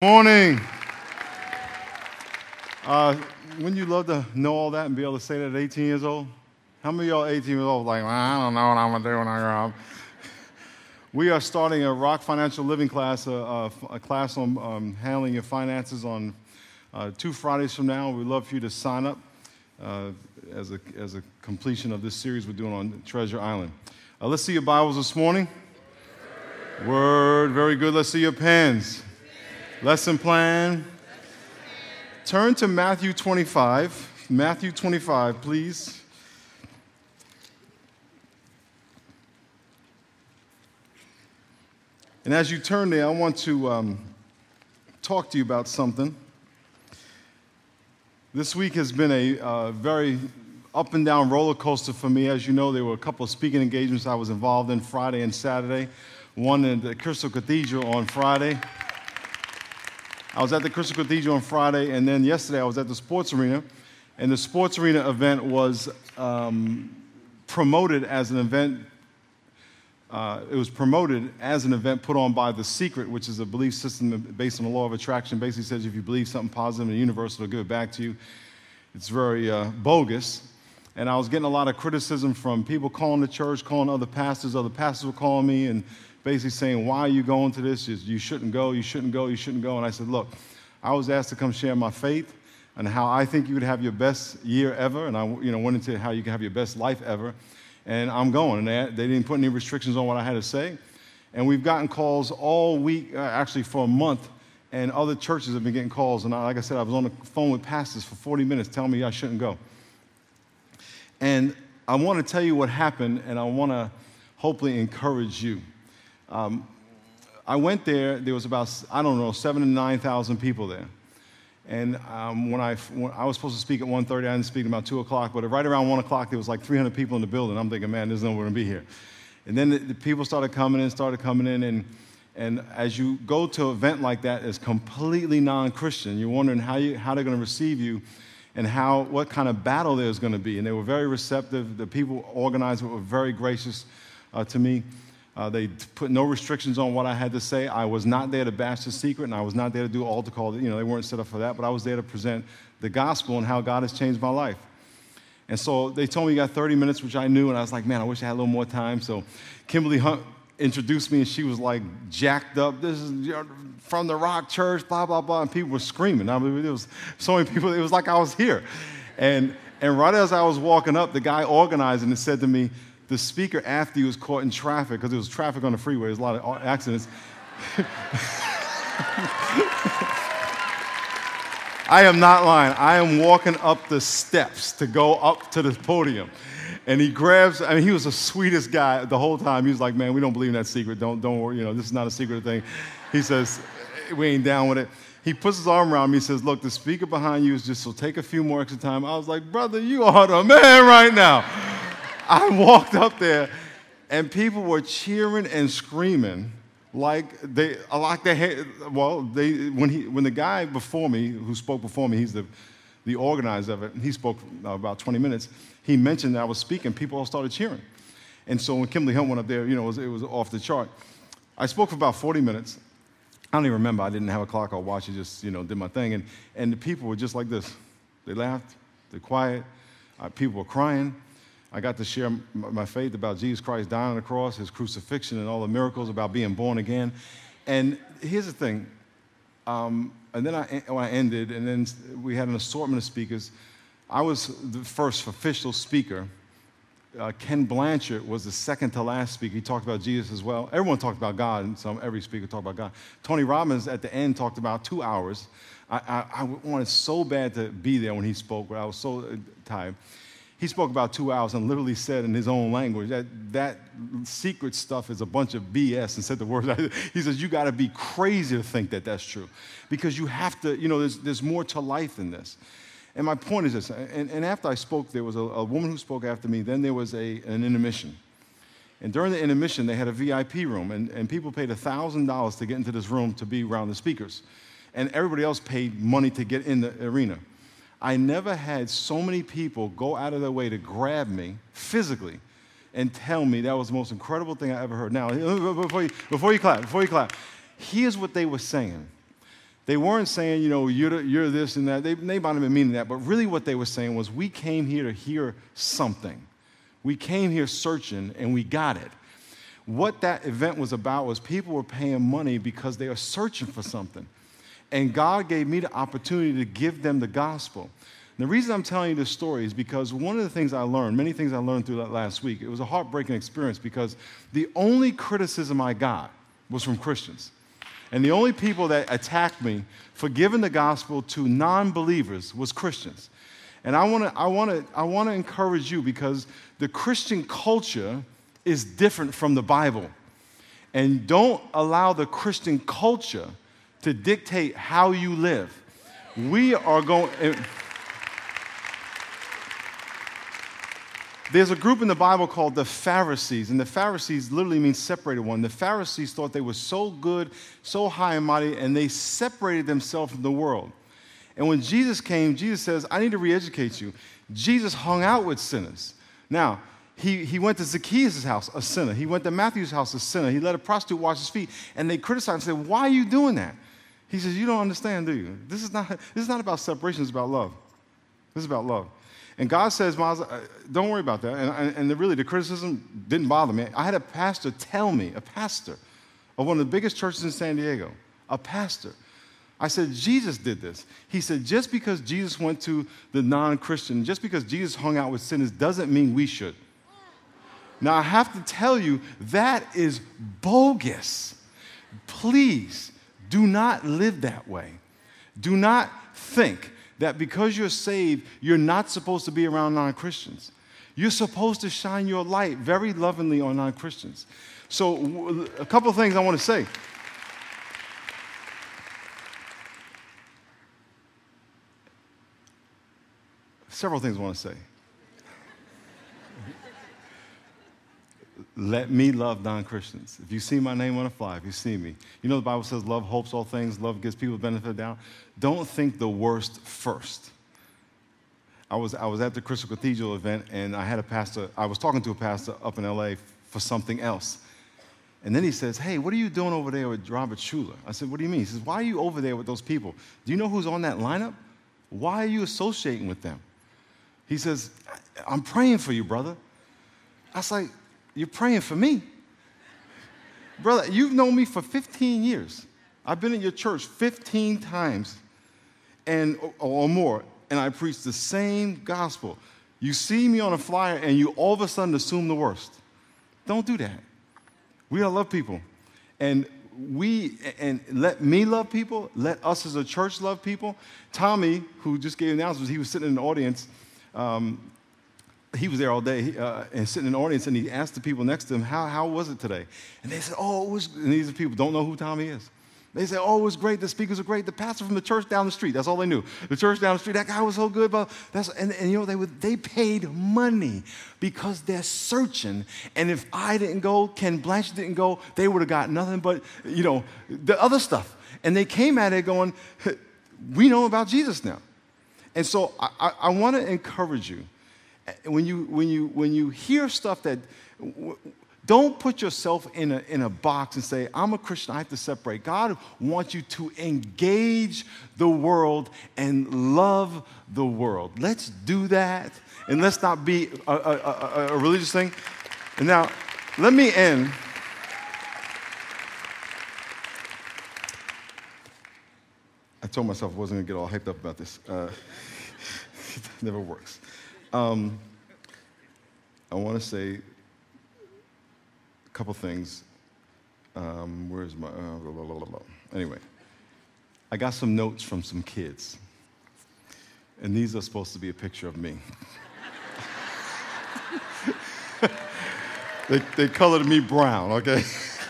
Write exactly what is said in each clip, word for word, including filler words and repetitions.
Morning. Uh, wouldn't you love to know all that and be able to say that at eighteen years old? How many of y'all eighteen years old like, well, I don't know what I'm going to do when I grow up? We are starting a Rock Financial Living class, a, a, a class on um, handling your finances on uh, two Fridays from now. We'd love for you to sign up uh, as, a, as a completion of this series we're doing on Treasure Island. Uh, let's see your Bibles this morning. Word, very good. Let's see your pens. Lesson plan. Turn to Matthew twenty-five. Matthew twenty-five, please. And as you turn there, I want to um, talk to you about something. This week has been a uh, very up and down roller coaster for me. As you know, there were a couple of speaking engagements I was involved in Friday and Saturday. One in the Crystal Cathedral on Friday. I was at the Crystal Cathedral on Friday, and then yesterday I was at the sports arena, and the sports arena event was um, promoted as an event. Uh, it was promoted as an event put on by The Secret, which is a belief system based on the law of attraction. Basically says if you believe something positive in the universe, it'll give it back to you. It's very uh, bogus. And I was getting a lot of criticism from people calling the church, calling other pastors. Other pastors were calling me and basically saying, why are you going to this? You shouldn't go, you shouldn't go, you shouldn't go. And I said, look, I was asked to come share my faith and how I think you would have your best year ever. And I you know, went into how you can have your best life ever. And I'm going. And they, they didn't put any restrictions on what I had to say. And we've gotten calls all week, uh, actually for a month, and other churches have been getting calls. And I, like I said, I was on the phone with pastors for forty minutes telling me I shouldn't go. And I want to tell you what happened, and I want to hopefully encourage you. Um, I went there, there was about, I don't know, seven to nine thousand people there. And um, when, I, when I was supposed to speak at one thirty, I didn't speak at about two o'clock, but right around one o'clock, there was like three hundred people in the building. I'm thinking, man, there's no one to be here. And then the, the people started coming in, started coming in, and, and as you go to an event like that, it's completely non-Christian. You're wondering how, you, how they're going to receive you and how, what kind of battle there's going to be. And they were very receptive. The people organized were very gracious uh, to me. Uh, they put no restrictions on what I had to say. I was not there to bash The Secret, and I was not there to do altar call. You know, they weren't set up for that, but I was there to present the gospel and how God has changed my life. And so they told me you got thirty minutes, which I knew, and I was like, man, I wish I had a little more time. So Kimberly Hunt introduced me, and she was like jacked up. This is from the Rock Church, blah, blah, blah, and people were screaming. I mean, there was so many people, it was like I was here. And, and right as I was walking up, the guy organizing it said to me, the speaker after you was caught in traffic, because there was traffic on the freeway, there was a lot of accidents. I am not lying. I am walking up the steps to go up to the podium. And he grabs, I mean, he was the sweetest guy the whole time. He was like, man, we don't believe in that secret. Don't, don't worry, you know, this is not a secret thing. He says, we ain't down with it. He puts his arm around me and says, look, the speaker behind you is just, so take a few more extra time. I was like, brother, you are the man right now. I walked up there, and people were cheering and screaming like they, like they had, well, they, when, he, when the guy before me, who spoke before me, he's the, the organizer of it, and he spoke uh, about twenty minutes, he mentioned that I was speaking, people all started cheering. And so when Kimberly Hunt went up there, you know, it was, it was off the chart. I spoke for about forty minutes. I don't even remember. I didn't have a clock or watch. I just, you know, did my thing. And, and the people were just like this. They laughed. They're quiet. Uh, people were crying. I got to share my faith about Jesus Christ dying on the cross, his crucifixion, and all the miracles about being born again. And here's the thing. Um, and then I, when I ended, and then we had an assortment of speakers. I was the first official speaker. Uh, Ken Blanchard was the second to last speaker. He talked about Jesus as well. Everyone talked about God, and some, every speaker talked about God. Tony Robbins at the end talked about two hours. I, I, I wanted so bad to be there when he spoke, but I was so tired. He spoke about two hours and literally said in his own language that that secret stuff is a bunch of B S and said the words. He says, you got to be crazy to think that that's true because you have to, you know, there's, there's more to life than this. And my point is this, and, and after I spoke, there was a, a woman who spoke after me, then there was a, an intermission. And during the intermission, they had a V I P room, and, and people paid one thousand dollars to get into this room to be around the speakers. And everybody else paid money to get in the arena. I never had so many people go out of their way to grab me physically and tell me that was the most incredible thing I ever heard. Now, before you, before you clap, before you clap, here's what they were saying. They weren't saying, you know, you're, the, you're this and that. They, they might have been meaning that, but really what they were saying was, we came here to hear something. We came here searching, and we got it. What that event was about was people were paying money because they are searching for something. And God gave me the opportunity to give them the gospel. And the reason I'm telling you this story is because one of the things I learned, many things I learned through that last week, it was a heartbreaking experience because the only criticism I got was from Christians. And the only people that attacked me for giving the gospel to non-believers was Christians. And I want to I want to I want to encourage you, because the Christian culture is different from the Bible. And don't allow the Christian culture to dictate how you live. We are going... There's a group in the Bible called the Pharisees, and the Pharisees literally means separated one. The Pharisees thought they were so good, so high and mighty, and they separated themselves from the world. And when Jesus came, Jesus says, I need to re-educate you. Jesus hung out with sinners. Now, he, he went to Zacchaeus' house, a sinner. He went to Matthew's house, a sinner. He let a prostitute wash his feet, and they criticized him and said, why are you doing that? He says, you don't understand, do you? This is not, this is not about separation, it's about love. This is about love. And God says, Miles, don't worry about that. And, and the, really, the criticism didn't bother me. I had a pastor tell me, a pastor of one of the biggest churches in San Diego, a pastor. I said, Jesus did this. He said, just because Jesus went to the non-Christian, just because Jesus hung out with sinners doesn't mean we should. Now, I have to tell you, that is bogus. Please do not live that way. Do not think that because you're saved, you're not supposed to be around non-Christians. You're supposed to shine your light very lovingly on non-Christians. So a couple of things I want to say. Several things I want to say. Let me love non-Christians. If you see my name on a fly, if you see me, you know the Bible says love hopes all things, love gives people the benefit of the doubt. Don't think the worst first. I was, I was at the Crystal Cathedral event, and I had a pastor, I was talking to a pastor up in L A for something else. And then he says, hey, what are you doing over there with Robert Schuller? I said, what do you mean? He says, why are you over there with those people? Do you know who's on that lineup? Why are you associating with them? He says, I'm praying for you, brother. I was like, you're praying for me? Brother, you've known me for fifteen years. I've been in your church fifteen times and, or more, and I preach the same gospel. You see me on a flyer, and you all of a sudden assume the worst. Don't do that. We gotta love people. And we, and let me love people, let us as a church love people. Tommy, who just gave announcements, he was sitting in the audience, um, he was there all day uh, and sitting in the audience, and he asked the people next to him, how, how was it today? And they said, oh, it was, and these people don't know who Tommy is. They said, oh, it was great, the speakers were great, the pastor from the church down the street, that's all they knew. The church down the street, that guy was so good. But that's, and, and you know, they, would, they paid money because they're searching, and if I didn't go, Ken Blanchett didn't go, they would have got nothing but, you know, the other stuff. And they came at it going, we know about Jesus now. And so I, I, I want to encourage you, When you, when, you, when you hear stuff that, don't put yourself in a, in a box and say, I'm a Christian, I have to separate. God wants you to engage the world and love the world. Let's do that, and let's not be a, a, a, a religious thing. And now, let me end. I told myself I wasn't going to get all hyped up about this. Uh, it never works. Um, I want to say a couple things. Um, where's my, uh, blah, blah, blah, blah. Anyway, I got some notes from some kids, and these are supposed to be a picture of me. they, they colored me brown, okay?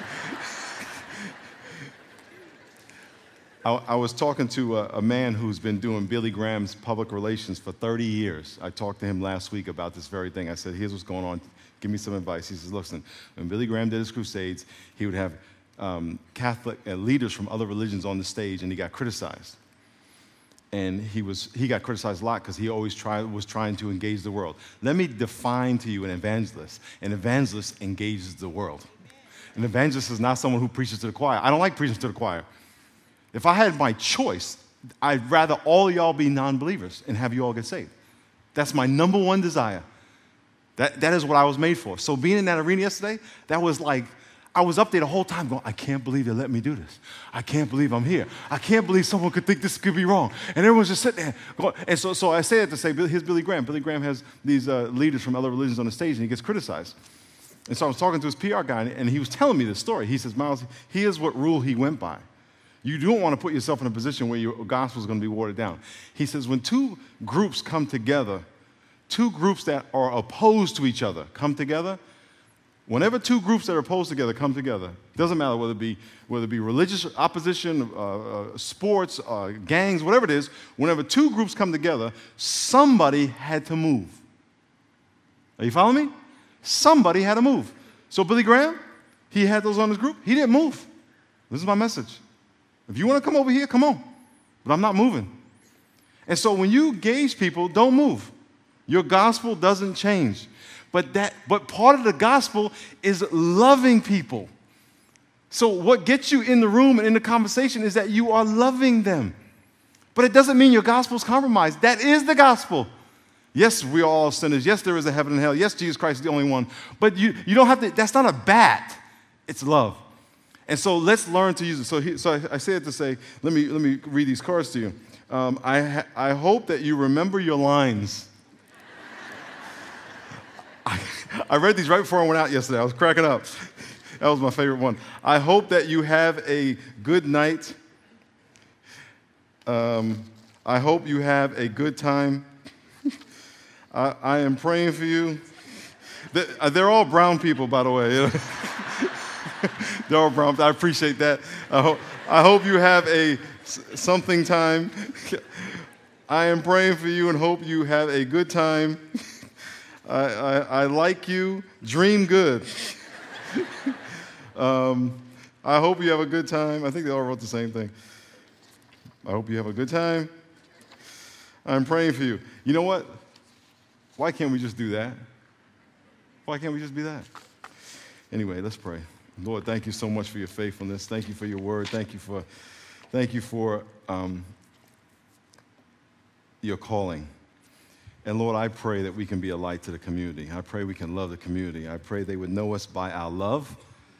I, I was talking to a, a man who's been doing Billy Graham's public relations for thirty years. I talked to him last week about this very thing. I said, here's what's going on. Give me some advice. He says, listen, when Billy Graham did his crusades, he would have um, Catholic uh, leaders from other religions on the stage, and he got criticized. And he, was, he got criticized a lot because he always try, was trying to engage the world. Let me define to you an evangelist. An evangelist engages the world. An evangelist is not someone who preaches to the choir. I don't like preaching to the choir. If I had my choice, I'd rather all of y'all be non-believers and have you all get saved. That's my number one desire. That, that is what I was made for. So being in that arena yesterday, that was like, I was up there the whole time going, I can't believe they let me do this. I can't believe I'm here. I can't believe someone could think this could be wrong. And everyone's just sitting there going, and so, so I say that to say, here's Billy Graham. Billy Graham has these uh, leaders from other religions on the stage, and he gets criticized. And so I was talking to his P R guy, and he was telling me this story. He says, Miles, here's what rule he went by. You don't want to put yourself in a position where your gospel is going to be watered down. He says, when two groups come together, two groups that are opposed to each other come together, whenever two groups that are opposed together come together, doesn't matter whether it be, whether it be religious opposition, uh, uh, sports, uh, gangs, whatever it is, whenever two groups come together, somebody had to move. Are you following me? Somebody had to move. So Billy Graham, he had those on his group. He didn't move. This is my message. If you want to come over here, come on. But I'm not moving. And so when you gauge people, don't move. Your gospel doesn't change. But that, but part of the gospel is loving people. So what gets you in the room and in the conversation is that you are loving them. But it doesn't mean your gospel is compromised. That is the gospel. Yes, we are all sinners. Yes, there is a heaven and hell. Yes, Jesus Christ is the only one. But you, you don't have to, that's not a bat. It's love. And so let's learn to use it. So, he, so I, I say it to say, let me, let me read these cards to you. Um, I, ha, I hope that you remember your lines. I, I read these right before I went out yesterday. I was cracking up. That was my favorite one. I hope that you have a good night. Um, I hope you have a good time. I, I am praying for you. They're, they're all brown people, by the way. You know? They're all brown. I appreciate that. I, ho- I hope you have a something time. I am praying for you and hope you have a good time. I, I, I like you. Dream good. um, I hope you have a good time. I think they all wrote the same thing. I hope you have a good time. I'm praying for you. You know what? Why can't we just do that? Why can't we just be that? Anyway, let's pray. Lord, thank you so much for your faithfulness. Thank you for your word. Thank you for, thank you for um, your calling. And Lord, I pray that we can be a light to the community. I pray we can love the community. I pray they would know us by our love.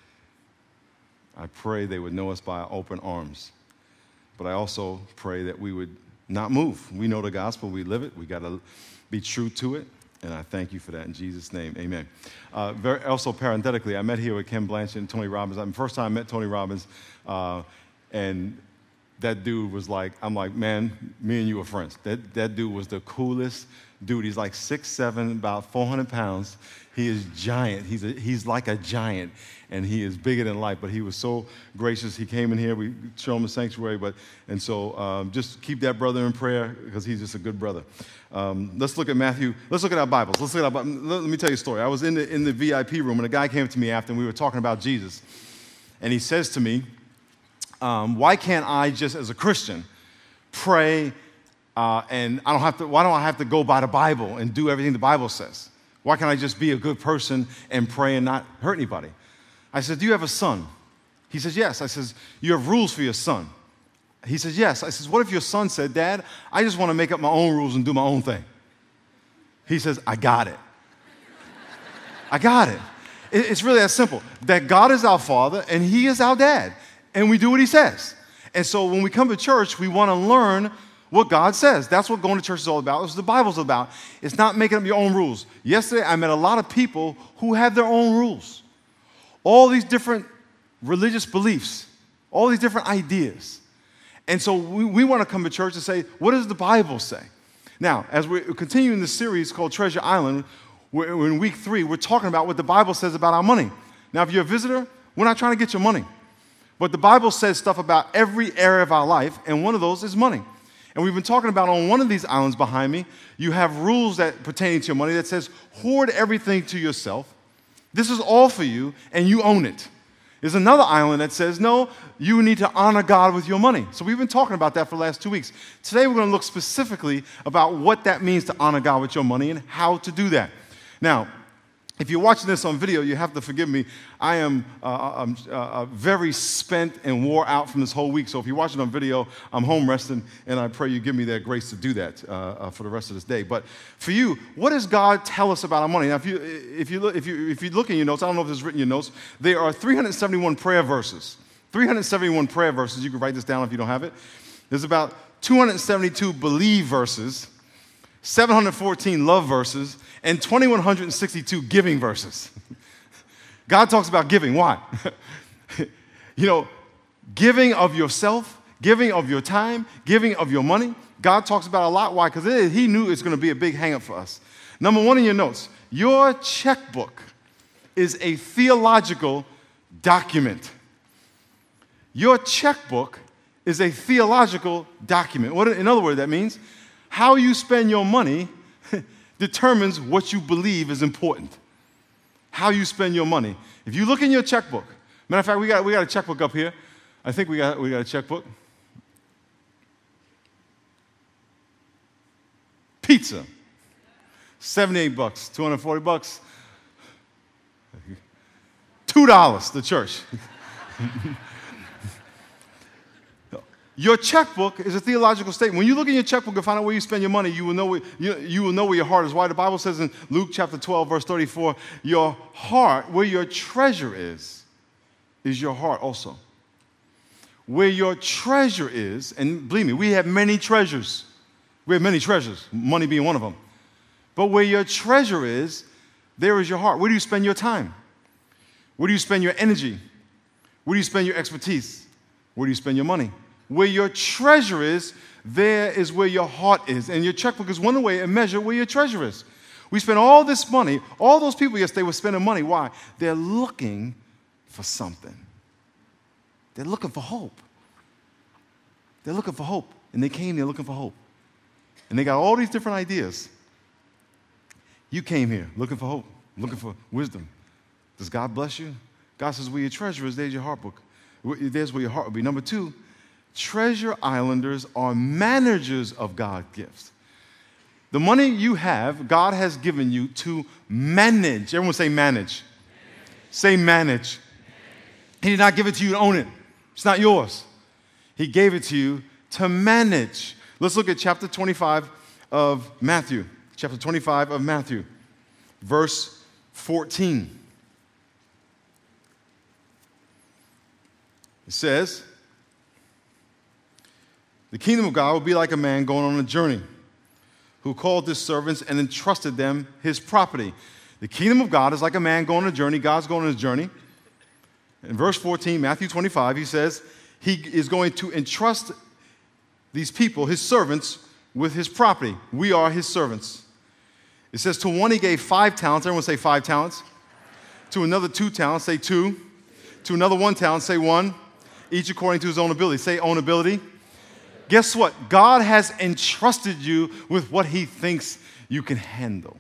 I pray they would know us by our open arms. But I also pray that we would not move. We know the gospel. We live it. We got to be true to it. And I thank you for that in Jesus' name. Amen. Uh, very, also, parenthetically, I met here with Ken Blanchard and Tony Robbins. The first time I met Tony Robbins, uh, and that dude was like, I'm like, man, me and you are friends. That, that dude was the coolest dude. He's like six seven, about four hundred pounds. He is giant. He's, a, he's like a giant, and he is bigger than life. But he was so gracious. He came in here. We showed him the sanctuary. But, and so um, just keep that brother in prayer because he's just a good brother. Um, let's look at Matthew. Let's look at our Bibles. Let's look at our, let me tell you a story. I was in the, in the V I P room, and a guy came to me after, and we were talking about Jesus. And he says to me, um, why can't I just, as a Christian, pray uh, and I don't have to, why don't I have to go by the Bible and do everything the Bible says? Why can't I just be a good person and pray and not hurt anybody? I said, do you have a son? He says, yes. I says, you have rules for your son? He says, yes. I says, what if your son said, Dad, I just want to make up my own rules and do my own thing? He says, I got it. I got it. It's really that simple. That God is our Father and He is our dad. And we do what He says. And so when we come to church, we want to learn what God says. That's what going to church is all about. It's what the Bible's about. It's not making up your own rules. Yesterday, I met a lot of people who have their own rules. All these different religious beliefs, all these different ideas. And so we, we want to come to church and say, what does the Bible say? Now, as we're continuing this series called Treasure Island, we're, we're in week three, we're talking about what the Bible says about our money. Now, if you're a visitor, we're not trying to get your money. But the Bible says stuff about every area of our life, and one of those is money. And we've been talking about on one of these islands behind me, you have rules that pertain to your money that says, hoard everything to yourself. This is all for you, and you own it. There's another island that says, no, you need to honor God with your money. So we've been talking about that for the last two weeks. Today we're going to look specifically about what that means to honor God with your money and how to do that. Now, If you're watching this on video, you have to forgive me. I am uh, I'm, uh, very spent and wore out from this whole week. So if you're watching on video, I'm home resting, and I pray you give me that grace to do that uh, uh, for the rest of this day. But for you, what does God tell us about our money? Now, if you if you look if you if you look in your notes, I don't know if this is written in your notes. There are three hundred seventy-one prayer verses. three hundred seventy-one prayer verses. You can write this down if you don't have it. There's about two hundred seventy-two believe verses, seven hundred fourteen love verses, and two thousand one hundred sixty-two giving verses. God talks about giving. Why? You know, giving of yourself, giving of your time, giving of your money. God talks about a lot. Why? Because he knew it's going to be a big hang-up for us. Number one in your notes, your checkbook is a theological document. Your checkbook is a theological document. What, in other words, that means how you spend your money determines what you believe is important. How you spend your money. If you look in your checkbook, matter of fact, we got, we got a checkbook up here. I think we got, we got a checkbook. Pizza, seventy-eight bucks, two hundred forty bucks, two dollars, the church. Your checkbook is a theological statement. When you look in your checkbook and find out where you spend your money, you will know where, you, you will know where your heart is. Why? The Bible says in Luke chapter twelve, verse thirty-four, your heart, where your treasure is, is your heart also. Where your treasure is, and believe me, we have many treasures. We have many treasures, money being one of them. But where your treasure is, there is your heart. Where do you spend your time? Where do you spend your energy? Where do you spend your expertise? Where do you spend your money? Where your treasure is, there is where your heart is. And your checkbook is one way to measure where your treasure is. We spend all this money. All those people yesterday were spending money. Why? They're looking for something. They're looking for hope. They're looking for hope. And they came there looking for hope. And they got all these different ideas. You came here looking for hope, looking for wisdom. Does God bless you? God says, where your treasure is, there's your heart book. There's where your heart will be. Number two, treasure islanders are managers of God's gifts. The money you have, God has given you to manage. Everyone say manage. Manage. Say manage. He did not give it to you to own it. It's not yours. He gave it to you to manage. Let's look at chapter twenty-five of Matthew. Chapter twenty-five of Matthew, verse fourteen. It says, the kingdom of God will be like a man going on a journey who called his servants and entrusted them his property. The kingdom of God is like a man going on a journey. God's going on a journey. In verse fourteen, Matthew twenty-five, he says he is going to entrust these people, his servants, with his property. We are his servants. It says to one he gave five talents. Everyone say five talents. To another two talents, say two. To another one talent, say one. Each according to his own ability. Say own ability. Guess what? God has entrusted you with what he thinks you can handle.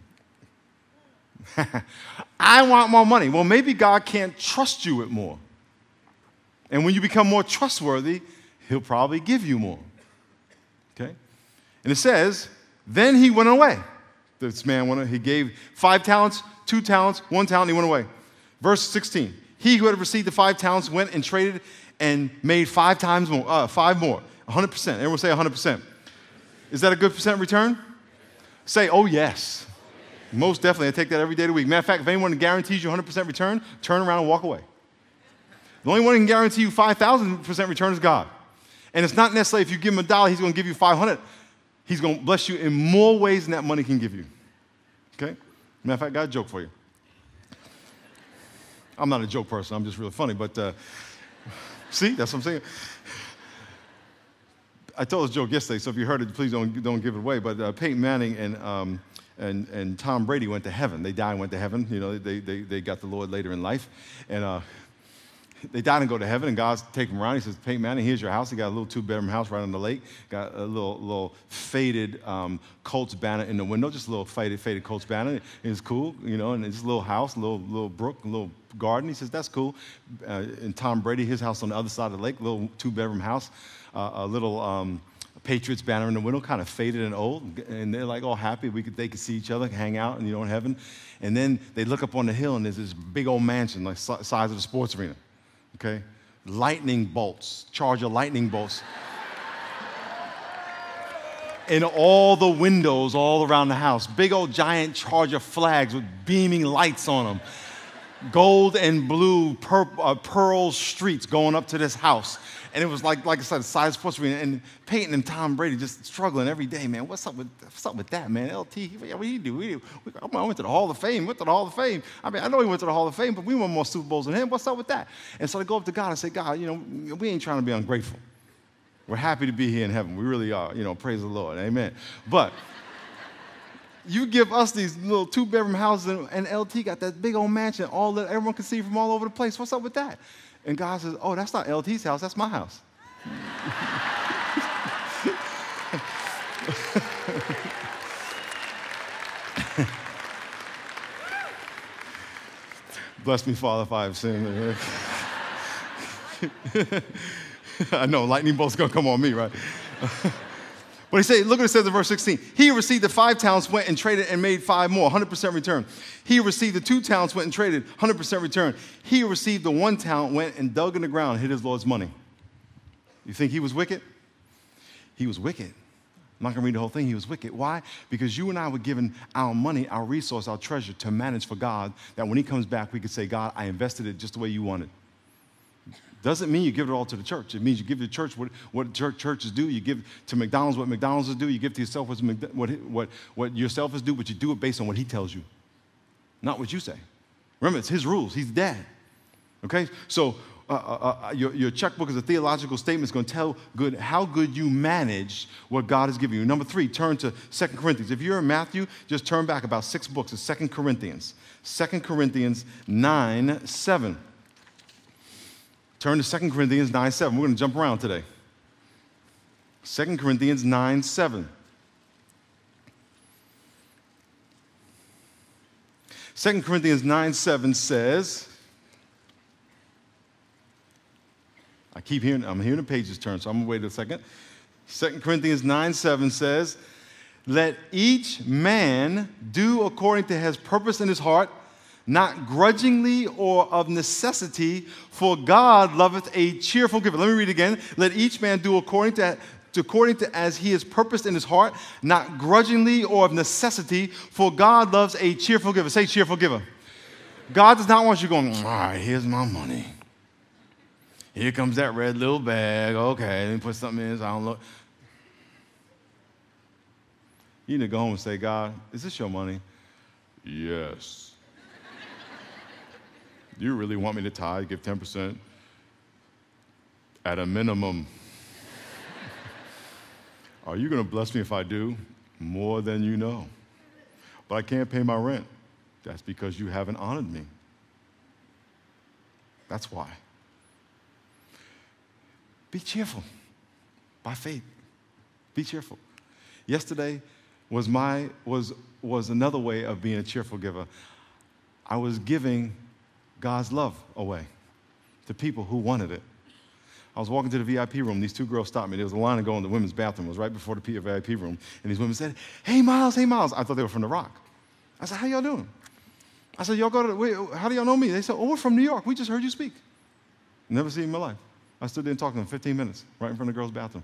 I want more money. Well, maybe God can't trust you with more. And when you become more trustworthy, he'll probably give you more. Okay? And it says, then he went away. This man went away. He gave five talents, two talents, one talent, and he went away. Verse sixteen. He who had received the five talents went and traded and made five times more, uh, five more, one hundred percent. Everyone say one hundred percent. Is that a good percent return? Say, oh, yes. Most definitely. I take that every day of the week. Matter of fact, if anyone guarantees you one hundred percent return, turn around and walk away. The only one who can guarantee you five thousand percent return is God. And it's not necessarily if you give him a dollar, he's going to give you five hundred. He's going to bless you in more ways than that money can give you. Okay? Matter of fact, I got a joke for you. I'm not a joke person. I'm just really funny. But uh, see, that's what I'm saying. I told this joke yesterday, so if you heard it, please don't, don't give it away. But uh, Peyton Manning and, um, and, and Tom Brady went to heaven. They died and went to heaven. You know, they, they, they got the Lord later in life. And uh, they died and go to heaven, and God's taking them around. He says, Peyton Manning, here's your house. He got a little two-bedroom house right on the lake. Got a little little faded um, Colts banner in the window, just a little faded, faded Colts banner. It's cool, you know, and it's a little house, a little, little brook, a little garden. He says, that's cool. Uh, and Tom Brady, his house on the other side of the lake, little two-bedroom house, uh, a little um, Patriots banner in the window, kind of faded and old, and they're like all happy. We could, they could see each other, hang out, and you know, in heaven. And then they look up on the hill, and there's this big old mansion, like si- size of the sports arena. Okay, lightning bolts, charge of lightning bolts, in all the windows all around the house. Big old giant charge of flags with beaming lights on them. Gold and blue pur- uh, pearl streets going up to this house. And it was like, like I said, the size of sports arena. And Peyton and Tom Brady just struggling every day, man. What's up with, what's up with that, man? L T, what do you do? We, we, I went to the Hall of Fame, went to the Hall of Fame. I mean, I know he went to the Hall of Fame, but we won more Super Bowls than him. What's up with that? And so I go up to God and say, God, you know, we ain't trying to be ungrateful. We're happy to be here in heaven. We really are. You know, praise the Lord. Amen. But you give us these little two-bedroom houses, and, and L T got that big old mansion, all that everyone can see from all over the place. What's up with that? And God says, oh, that's not L T's house. That's my house. Bless me, Father, if I have sinned. I know, lightning bolt's going to come on me, right? But he said, look what it says in verse sixteen. He who received the five talents, went and traded and made five more, one hundred percent return. He who received the two talents, went and traded, one hundred percent return. He who received the one talent, went and dug in the ground and hid his Lord's money. You think he was wicked? He was wicked. I'm not going to read the whole thing. He was wicked. Why? Because you and I were given our money, our resource, our treasure to manage for God, that when he comes back, we could say, God, I invested it just the way you wanted. Doesn't mean you give it all to the church. It means you give the church what, what church, churches do. You give to McDonald's what McDonald's do. You give to yourself what, what, what, what yourself is do, but you do it based on what he tells you, not what you say. Remember, it's his rules. He's dad. Okay? So uh, uh, uh, your, your checkbook is a theological statement. It's going to tell good how good you manage what God has given you. Number three, turn to Second Corinthians. If you're in Matthew, just turn back about six books to Second Corinthians. Second Corinthians nine seven. Turn to Second Corinthians nine seven. We're going to jump around today. Second Corinthians nine seven. Second Corinthians nine seven says, I keep hearing, I'm hearing the pages turn, so I'm going to wait a second. Second Corinthians nine seven says, let each man do according to his purpose in his heart, not grudgingly or of necessity, for God loveth a cheerful giver. Let me read it again. Let each man do according to, according to as he has purposed in his heart, not grudgingly or of necessity, for God loves a cheerful giver. Say cheerful giver. God does not want you going, all right, here's my money. Here comes that red little bag. Okay, let me put something in. So I don't look. You need to go home and say, God, is this your money? Yes. Do you really want me to tithe, give ten percent? At a minimum. Are you going to bless me if I do? More than you know. But I can't pay my rent. That's because you haven't honored me. That's why. Be cheerful by faith. Be cheerful. Yesterday was my was was another way of being a cheerful giver. I was giving God's love away to people who wanted it. I was walking to the V I P room. These two girls stopped me. There was a line to go in the women's bathroom. It was right before the V I P room. And these women said, hey, Miles, hey, Miles. I thought they were from The Rock. I said, how y'all doing? I said, y'all go to, the, wait, how do y'all know me? They said, oh, we're from New York. We just heard you speak. Never seen in my life. I stood there and talked to them fifteen minutes, right in front of the girls' bathroom.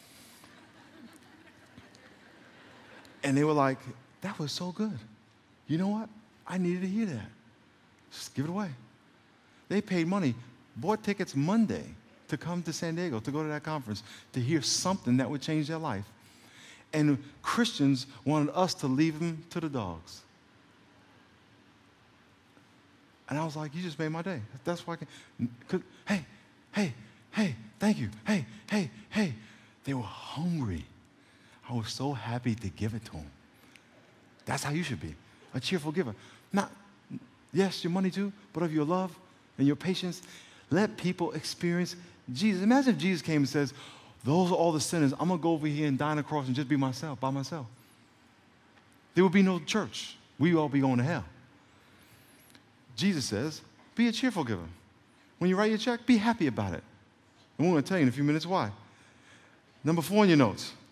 And they were like, that was so good. You know what? I needed to hear that. Just give it away. They paid money, bought tickets Monday to come to San Diego, to go to that conference, to hear something that would change their life. And Christians wanted us to leave them to the dogs. And I was like, you just made my day. That's why I can. Hey, hey, hey, thank you. Hey, hey, hey. They were hungry. I was so happy to give it to them. That's how you should be, a cheerful giver. Not, yes, your money too, but of your love and your patience. Let people experience Jesus. Imagine if Jesus came and says, those are all the sinners. I'm going to go over here and die on the cross and just be myself, by myself. There would be no church. We would all be going to hell. Jesus says, be a cheerful giver. When you write your check, be happy about it. And we're going to tell you in a few minutes why. Number four in your notes,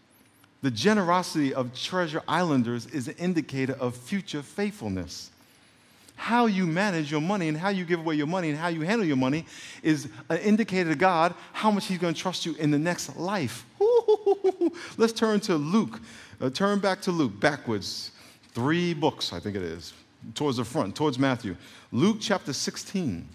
The generosity of Treasure Islanders is an indicator of future faithfulness. How you manage your money and how you give away your money and how you handle your money is an indicator to God how much he's going to trust you in the next life. Let's turn to Luke. Uh, turn back to Luke, backwards. Three books, I think it is, towards the front, towards Matthew. Luke chapter sixteen.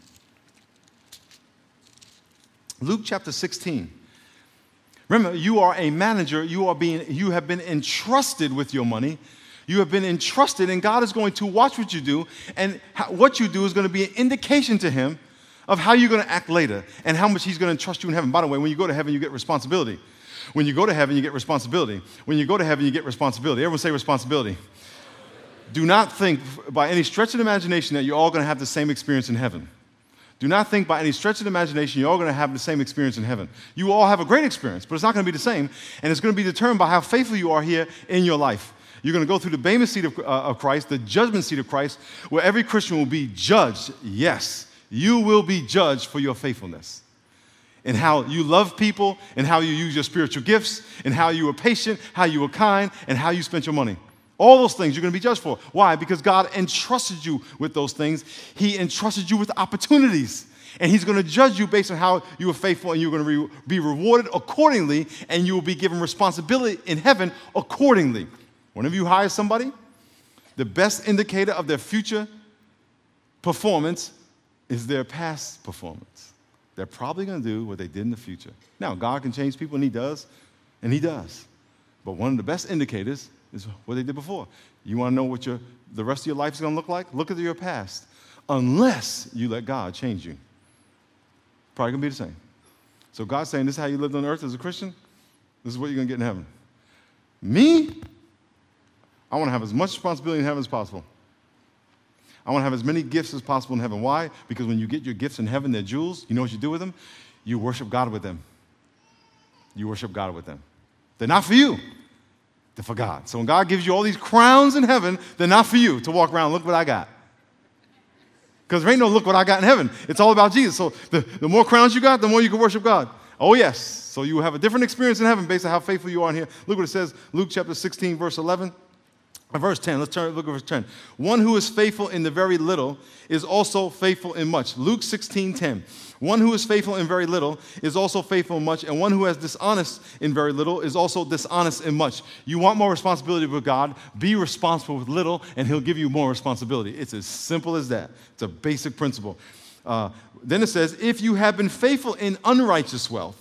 Luke chapter sixteen. Remember, you are a manager. You are being, you have been entrusted with your money. You have been entrusted, and God is going to watch what you do, and how, what you do is going to be an indication to him of how you're going to act later and how much he's going to entrust you in heaven. By the way, when you go to heaven, you get responsibility. When you go to heaven, you get responsibility. When you go to heaven, you get responsibility. Everyone say responsibility. Do not think by any stretch of the imagination that you're all going to have the same experience in heaven. Do not think by any stretch of the imagination you're all going to have the same experience in heaven. You all have a great experience, but it's not going to be the same, and it's going to be determined by how faithful you are here in your life. You're going to go through the Bema seat of, uh, of Christ, the judgment seat of Christ, where every Christian will be judged. Yes, you will be judged for your faithfulness. And how you love people, and how you use your spiritual gifts, and how you were patient, how you were kind, and how you spent your money. All those things you're going to be judged for. Why? Because God entrusted you with those things. He entrusted you with opportunities. And he's going to judge you based on how you were faithful, and you're going to re- be rewarded accordingly, and you will be given responsibility in heaven accordingly. Whenever you hire somebody, the best indicator of their future performance is their past performance. They're probably going to do what they did in the future. Now, God can change people, and he does, and he does. But one of the best indicators is what they did before. You want to know what your, the rest of your life is going to look like? Look at your past. Unless you let God change you. Probably going to be the same. So God's saying, this is how you lived on earth as a Christian? This is what you're going to get in heaven. Me? I want to have as much responsibility in heaven as possible. I want to have as many gifts as possible in heaven. Why? Because when you get your gifts in heaven, they're jewels. You know what you do with them? You worship God with them. You worship God with them. They're not for you. They're for God. So when God gives you all these crowns in heaven, they're not for you to walk around, look what I got. Because there ain't no look what I got in heaven. It's all about Jesus. So the, the more crowns you got, the more you can worship God. Oh, yes. So you will have a different experience in heaven based on how faithful you are in here. Look what it says, Luke chapter sixteen, verse eleven. Verse ten, let's turn, look at verse ten. One who is faithful in the very little is also faithful in much. Luke sixteen ten. One who is faithful in very little is also faithful in much, and one who is dishonest in very little is also dishonest in much. You want more responsibility with God, be responsible with little, and he'll give you more responsibility. It's as simple as that. It's a basic principle. Uh, then it says, if you have been faithful in unrighteous wealth,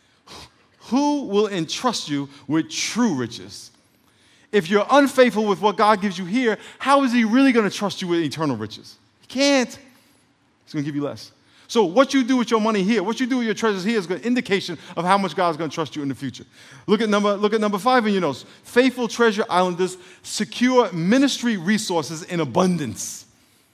who will entrust you with true riches? If you're unfaithful with what God gives you here, how is he really going to trust you with eternal riches? He can't. He's going to give you less. So what you do with your money here, what you do with your treasures here is an indication of how much God's going to trust you in the future. Look at number, look at number five in your notes. Faithful Treasure Islanders secure ministry resources in abundance.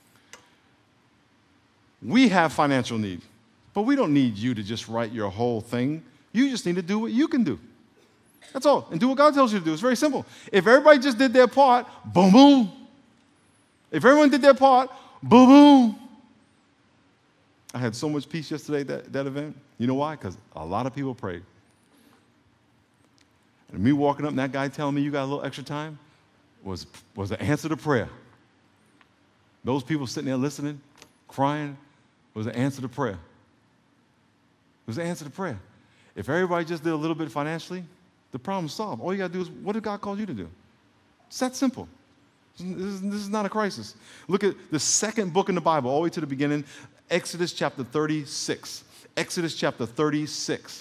We have financial need, but we don't need you to just write your whole thing. You just need to do what you can do. That's all. And do what God tells you to do. It's very simple. If everybody just did their part, boom, boom. If everyone did their part, boom, boom. I had so much peace yesterday at that, that event. You know why? Because a lot of people prayed. And me walking up and that guy telling me you got a little extra time was, was an answer to prayer. Those people sitting there listening, crying, was an answer to prayer. It was an answer to prayer. If everybody just did a little bit financially, the problem's solved. All you got to do is, what did God call you to do? It's that simple. This is, this is not a crisis. Look at the second book in the Bible, all the way to the beginning, Exodus chapter thirty-six. Exodus chapter thirty-six.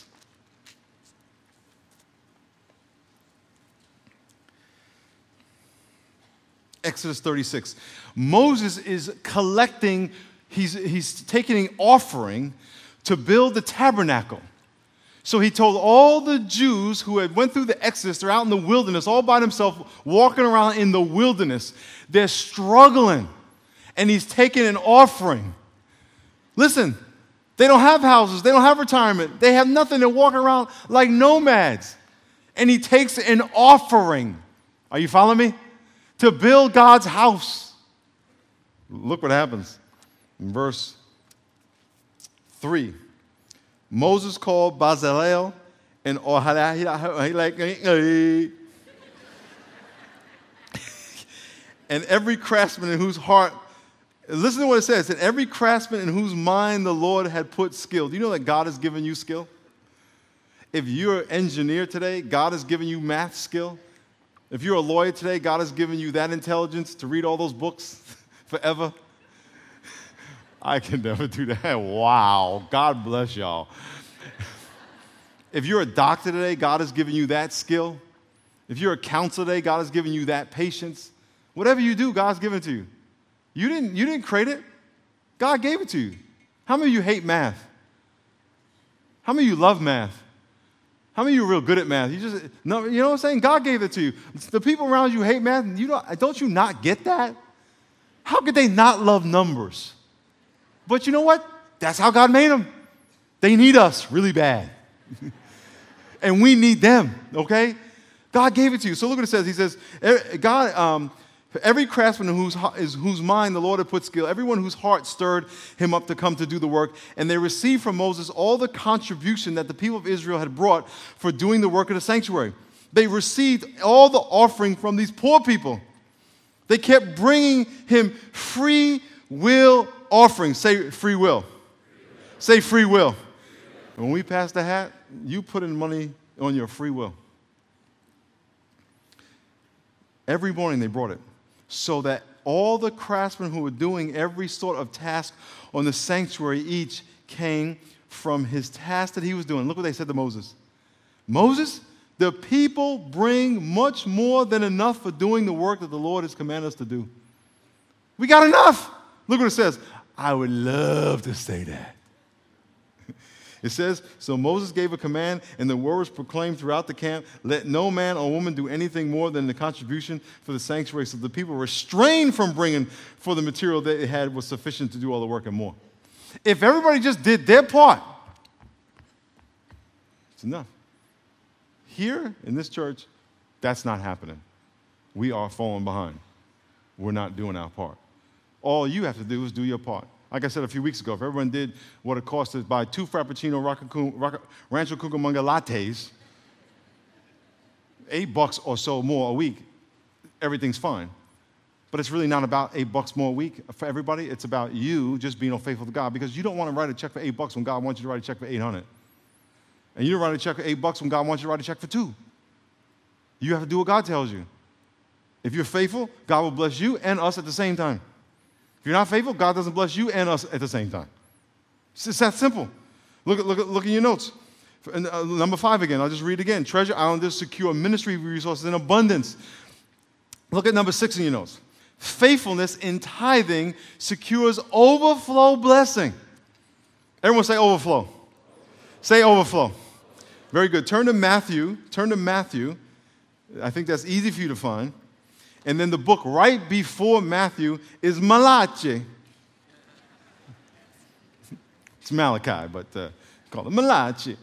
Exodus thirty-six. Moses is collecting, he's, he's taking an offering to build the tabernacle. So he told all the Jews who had went through the Exodus, they're out in the wilderness, all by themselves, walking around in the wilderness. They're struggling. And he's taking an offering. Listen, they don't have houses. They don't have retirement. They have nothing. They're walking around like nomads. And he takes an offering. Are you following me? To build God's house. Look what happens in verse three. Moses called Bezalel and Oholiab. And every craftsman in whose heart, listen to what it says, and every craftsman in whose mind the Lord had put skill. Do you know that God has given you skill? If you're an engineer today, God has given you math skill. If you're a lawyer today, God has given you that intelligence to read all those books forever. I can never do that. Wow. God bless y'all. If you're a doctor today, God has given you that skill. If you're a counselor today, God has given you that patience. Whatever you do, God's given it to you. You didn't, you didn't create it. God gave it to you. How many of you hate math? How many of you love math? How many of you are real good at math? You just, no, you know what I'm saying? God gave it to you. The people around you hate math. You don't, don't you not get that? How could they not love numbers? But you know what? That's how God made them. They need us really bad. And we need them, okay? God gave it to you. So look what it says. He says, God, um, every craftsman in whose, is, whose mind the Lord had put skill, everyone whose heart stirred him up to come to do the work, and they received from Moses all the contribution that the people of Israel had brought for doing the work of the sanctuary. They received all the offering from these poor people. They kept bringing him free will offerings. Say free will. Free will. Say free will. Free will. When we pass the hat, you put in money on your free will. Every morning they brought it, so that all the craftsmen who were doing every sort of task on the sanctuary each came from his task that he was doing. Look what they said to Moses. Moses, the people bring much more than enough for doing the work that the Lord has commanded us to do. We got enough. Look what it says. I would love to say that. It says, so Moses gave a command, and the word was proclaimed throughout the camp, let no man or woman do anything more than the contribution for the sanctuary. So the people restrained from bringing, for the material that they had was sufficient to do all the work and more. If everybody just did their part, it's enough. Here in this church, that's not happening. We are falling behind. We're not doing our part. All you have to do is do your part. Like I said a few weeks ago, if everyone did what it cost to buy two Frappuccino Rancho Cucamonga lattes, eight bucks or so more a week, everything's fine. But it's really not about eight bucks more a week for everybody. It's about you just being unfaithful to God, because you don't want to write a check for eight bucks when God wants you to write a check for eight hundred. And you don't write a check for eight bucks when God wants you to write a check for two. You have to do what God tells you. If you're faithful, God will bless you and us at the same time. If you're not faithful, God doesn't bless you and us at the same time. It's, it's that simple. Look at, look at, look at your notes. And, uh, number five again, I'll just read it again. Treasure Islanders secure ministry resources in abundance. Look at number six in your notes. Faithfulness in tithing secures overflow blessing. Everyone say overflow. Say overflow. Very good. Turn to Matthew. Turn to Matthew. I think that's easy for you to find. And then the book right before Matthew is Malachi. It's Malachi, but uh, call it Malachi.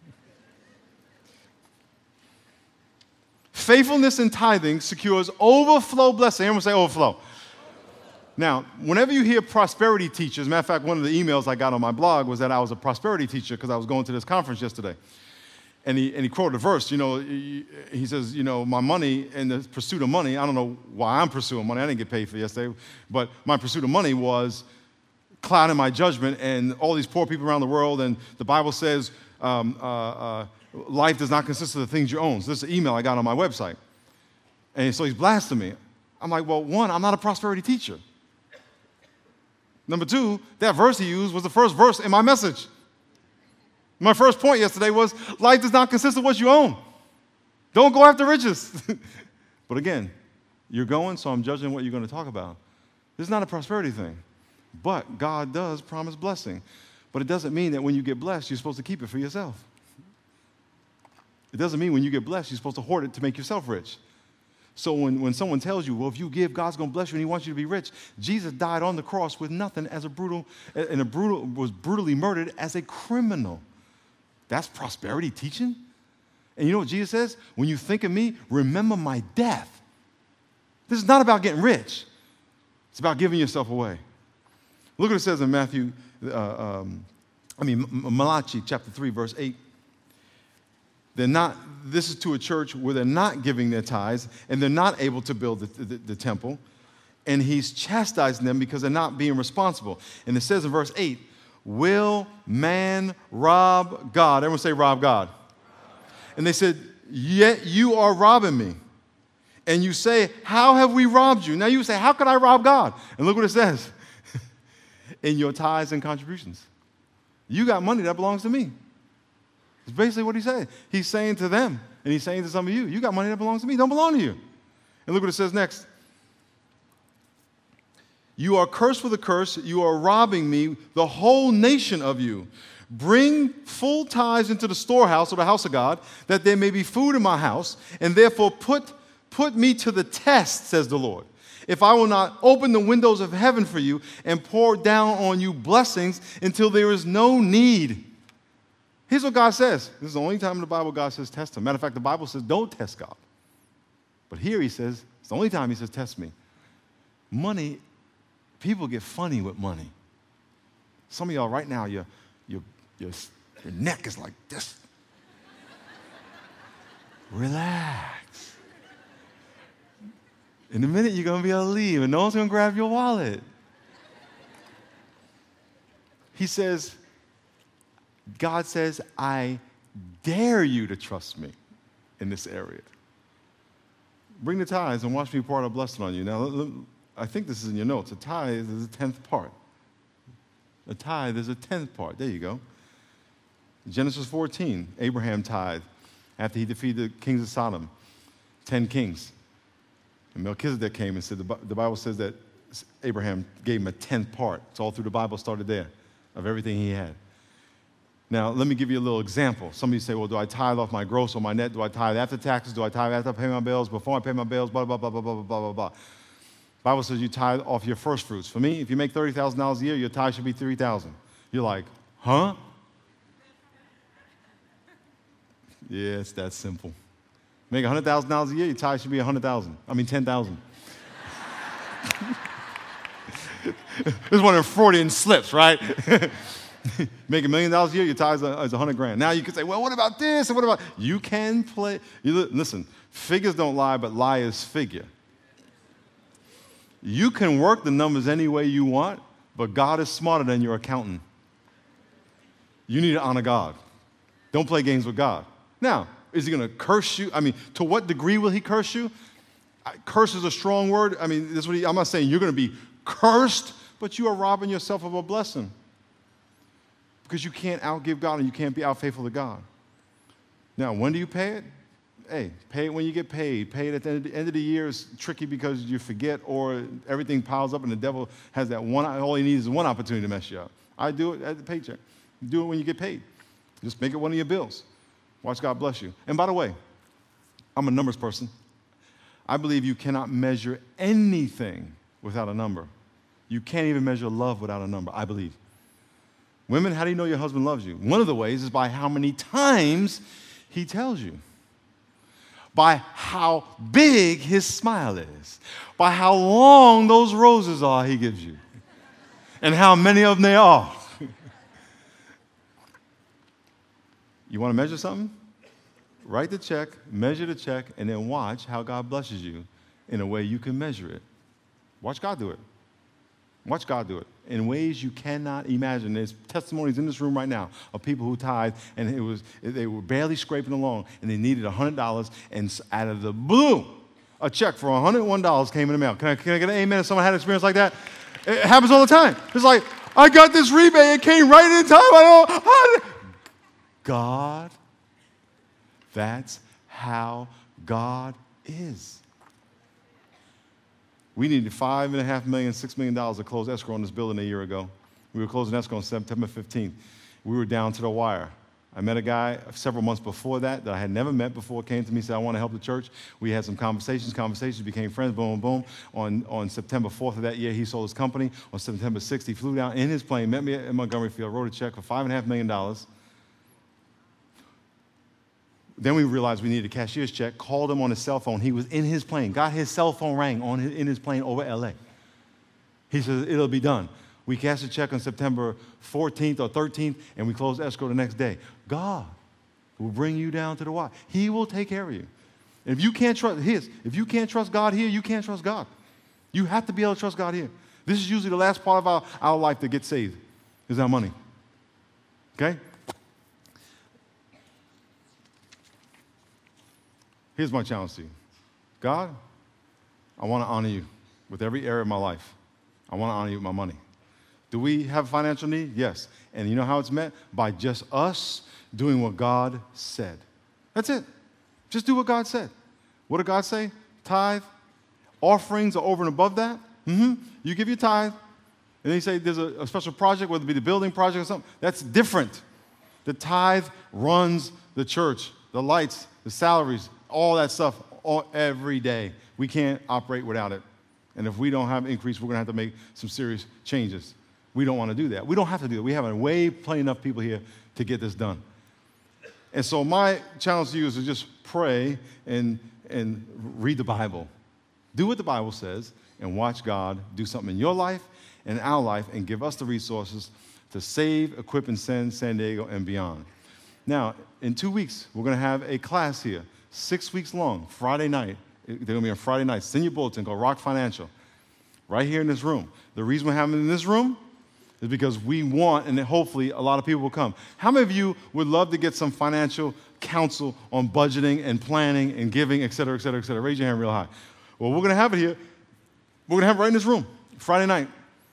Faithfulness in tithing secures overflow blessing. Everyone say overflow. Now, whenever you hear prosperity teachers, matter of fact, one of the emails I got on my blog was that I was a prosperity teacher because I was going to this conference yesterday. And he, and he quoted a verse, you know, he, he says, you know, my money and the pursuit of money, I don't know why I'm pursuing money. I didn't get paid for yesterday. But my pursuit of money was clouding my judgment, and all these poor people around the world. And the Bible says um, uh, uh, life does not consist of the things you own. So this is an email I got on my website. And so he's blasting me. I'm like, well, one, I'm not a prosperity teacher. Number two, that verse he used was the first verse in my message. My first point yesterday was life does not consist of what you own. Don't go after riches. But again, you're going, so I'm judging what you're going to talk about. This is not a prosperity thing. But God does promise blessing. But it doesn't mean that when you get blessed, you're supposed to keep it for yourself. It doesn't mean when you get blessed, you're supposed to hoard it to make yourself rich. So when, when someone tells you, well, if you give, God's going to bless you and he wants you to be rich, Jesus died on the cross with nothing as a brutal, and a brutal, was brutally murdered as a criminal. That's prosperity teaching? And you know what Jesus says? When you think of me, remember my death. This is not about getting rich. It's about giving yourself away. Look what it says in Matthew, uh, um, I mean, Malachi chapter three, verse eight. They're not, this is to a church where they're not giving their tithes and they're not able to build the, the, the temple. and he's chastising them because they're not being responsible. And it says in verse eight, will man rob God? Everyone say rob God. And they said, yet you are robbing me. And you say, how have we robbed you? Now you say, how could I rob God? And look what it says. In your tithes and contributions. You got money that belongs to me. It's basically what he's saying. He's saying to them, and he's saying to some of you, you got money that belongs to me. Don't belong to you. And look what it says next. You are cursed with a curse. You are robbing me, the whole nation of you. Bring full tithes into the storehouse, or the house of God, that there may be food in my house, and therefore put, put me to the test, says the Lord. If I will not open the windows of heaven for you and pour down on you blessings until there is no need. Here's what God says. This is the only time in the Bible God says test him. Matter of fact, the Bible says don't test God. But here he says, it's the only time he says test me. Money, people get funny with money. Some of y'all right now, your, your, your, your neck is like this. Relax. In a minute, you're going to be able to leave, and no one's going to grab your wallet. He says, God says, I dare you to trust me in this area. Bring the tithes and watch me pour out a blessing on you. Now, I think this is in your notes. A tithe is a tenth part. A tithe is a tenth part. There you go. Genesis fourteen, Abraham tithed after he defeated the kings of Sodom, ten kings. And Melchizedek came and said, the, the Bible says that Abraham gave him a tenth part. It's all through the Bible, started there, of everything he had. Now, let me give you a little example. Some of you say, well, do I tithe off my gross or my net? Do I tithe after taxes? Do I tithe after I pay my bills? Before I pay my bills? Blah, blah, blah, blah, blah, blah, blah, blah. The Bible says you tithe off your first fruits. For me, if you make thirty thousand dollars a year, your tithe should be three thousand dollars. You're like, huh? Yeah, it's that simple. Make one hundred thousand dollars a year, your tithe should be one hundred thousand dollars. I mean, ten thousand dollars. This is one of the Freudian slips, right? Make a million dollars a year, your tithe is a hundred grand. Now you can say, well, what about this? And what about, you can play, you listen, figures don't lie, but liars figure. You can work the numbers any way you want, but God is smarter than your accountant. You need to honor God. Don't play games with God. Now, is he going to curse you? I mean, to what degree will he curse you? Curse is a strong word. I mean, this is what he, I'm not saying you're going to be cursed, but you are robbing yourself of a blessing. Because you can't outgive God and you can't be out faithful to God. Now, when do you pay it? Hey, pay it when you get paid. Pay it at the end, the end of the year is tricky because you forget or everything piles up and the devil has that one, all he needs is one opportunity to mess you up. I do it at the paycheck. Do it when you get paid. Just make it one of your bills. Watch God bless you. And by the way, I'm a numbers person. I believe you cannot measure anything without a number. You can't even measure love without a number, I believe. Women, how do you know your husband loves you? One of the ways is by how many times he tells you. By how big his smile is. By how long those roses are he gives you. And how many of them there are. You want to measure something? Write the check, measure the check, and then watch how God blesses you in a way you can measure it. Watch God do it. Watch God do it in ways you cannot imagine. There's testimonies in this room right now of people who tithed, and it was they were barely scraping along, and they needed one hundred dollars, and out of the blue, a check for one hundred one dollars came in the mail. Can I, can I get an amen if someone had an experience like that? It happens all the time. It's like, I got this rebate. It came right in time. I don't, I, God, that's how God is. We needed five and a half million, six million dollars to close escrow on this building a year ago. We were closing escrow on September fifteenth. We were down to the wire. I met a guy several months before that that I had never met before, came to me and said, I want to help the church. We had some conversations, conversations, became friends, boom, boom. On, on September fourth of that year, he sold his company. On September sixth, he flew down in his plane, met me at Montgomery Field, wrote a check for five and a half million dollars. Then we realized we needed a cashier's check, called him on his cell phone. He was in his plane, got his cell phone rang on his, in his plane over L A. He says, it'll be done. We cashed a check on September fourteenth or thirteenth, and we closed escrow the next day. God will bring you down to the wire. He will take care of you. And if you can't trust his, if you can't trust God here, you can't trust God. You have to be able to trust God here. This is usually the last part of our, our life to get saved, is our money. Okay? Here's my challenge to you. God, I want to honor you with every area of my life. I want to honor you with my money. Do we have a financial need? Yes. And you know how it's met? By just us doing what God said. That's it. Just do what God said. What did God say? Tithe. Offerings are over and above that. Mm-hmm. You give your tithe. And then you say there's a, a special project, whether it be the building project or something. That's different. The tithe runs the church, the lights, the salaries, all that stuff all, every day. We can't operate without it. And if we don't have increase, we're going to have to make some serious changes. We don't want to do that. We don't have to do that. We have a way plenty enough people here to get this done. And so my challenge to you is to just pray and, and read the Bible. Do what the Bible says and watch God do something in your life and in our life and give us the resources to save, equip, and send San Diego and beyond. Now, in two weeks, we're going to have a class here, six weeks long, Friday night. They're going to be on Friday night. Send your bulletin called Rock Financial, right here in this room. The reason we're having it in this room is because we want, and hopefully a lot of people will come. How many of you would love to get some financial counsel on budgeting and planning and giving, et cetera, et cetera, et cetera? Raise your hand real high. Well, we're going to have it here. We're going to have it right in this room, Friday night.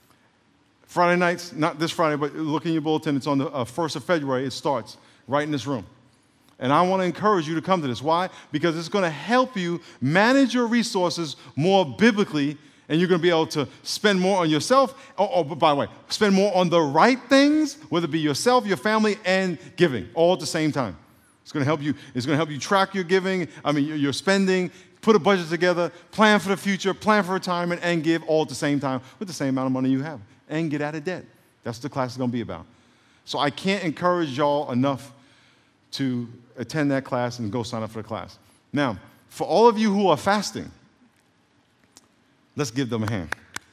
Friday nights, not this Friday, but look in your bulletin. It's on the uh, first of February. It starts right in this room. And I want to encourage you to come to this. Why? Because it's going to help you manage your resources more biblically, and you're going to be able to spend more on yourself. Oh, oh, by the way, spend more on the right things, whether it be yourself, your family, and giving, all at the same time. It's going to help you. It's going to help you track your giving. I mean, your, your spending. Put a budget together. Plan for the future. Plan for retirement, and give all at the same time with the same amount of money you have, and get out of debt. That's what the class is going to be about. So I can't encourage y'all enough to attend that class and go sign up for the class. Now, for all of you who are fasting, let's give them a hand.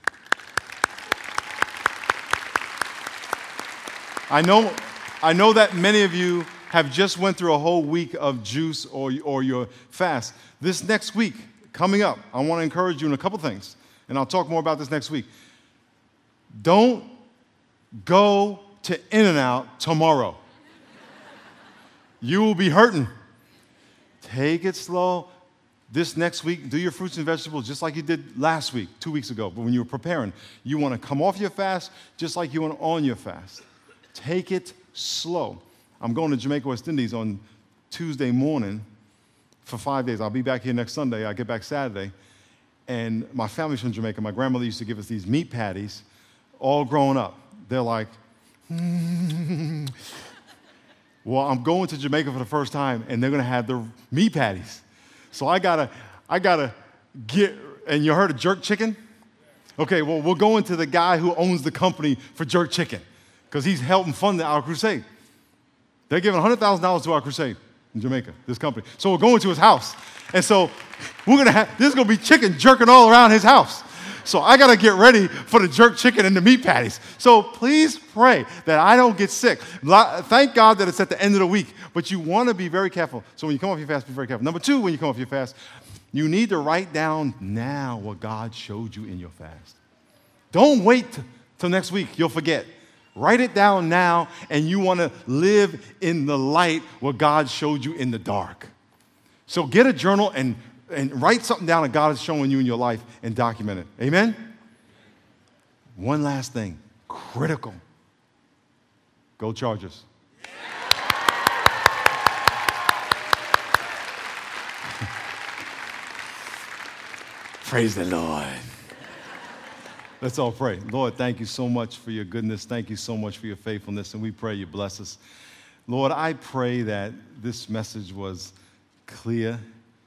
I know, I know that many of you have just went through a whole week of juice or, or your fast. This next week, coming up, I want to encourage you in a couple things, and I'll talk more about this next week. Don't go to In-N-Out tomorrow. You will be hurting. Take it slow. This next week, do your fruits and vegetables just like you did last week, two weeks ago. But when you were preparing, you want to come off your fast just like you went on your fast. Take it slow. I'm going to Jamaica, West Indies on Tuesday morning for five days. I'll be back here next Sunday. I get back Saturday. And my family's from Jamaica. My grandmother used to give us these meat patties all growing up. They're like, mm. Well, I'm going to Jamaica for the first time, and they're going to have the meat patties. So I gotta, I gotta get, and you heard of jerk chicken? Okay, well, we're going to the guy who owns the company for jerk chicken because he's helping fund our crusade. They're giving one hundred thousand dollars to our crusade in Jamaica, this company. So we're going to his house. And so we're gonna have, there's gonna be chicken jerking all around his house. So I got to get ready for the jerk chicken and the meat patties. So please pray that I don't get sick. Thank God that it's at the end of the week, but you want to be very careful. So when you come off your fast, be very careful. Number two, when you come off your fast, you need to write down now what God showed you in your fast. Don't wait till next week. You'll forget. Write it down now, and you want to live in the light what God showed you in the dark. So get a journal and And write something down that God is showing you in your life and document it. Amen? One last thing, critical. Go Chargers. Praise the Lord. Let's all pray. Lord, thank you so much for your goodness. Thank you so much for your faithfulness, and we pray you bless us. Lord, I pray that this message was clear.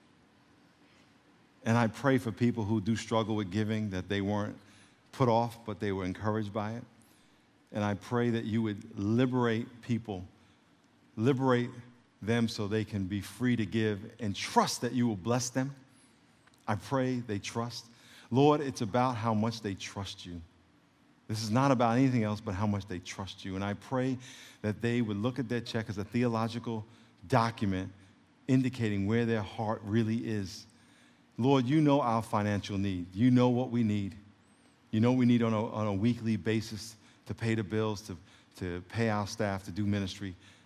And I pray for people who do struggle with giving, that they weren't put off, but they were encouraged by it. And I pray that you would liberate people, liberate them so they can be free to give and trust that you will bless them. I pray they trust. Lord, it's about how much they trust you. This is not about anything else but how much they trust you. And I pray that they would look at their check as a theological document indicating where their heart really is. Lord, you know our financial need. You know what we need. You know what we need on a, on a weekly basis to pay the bills, to, to pay our staff, to do ministry.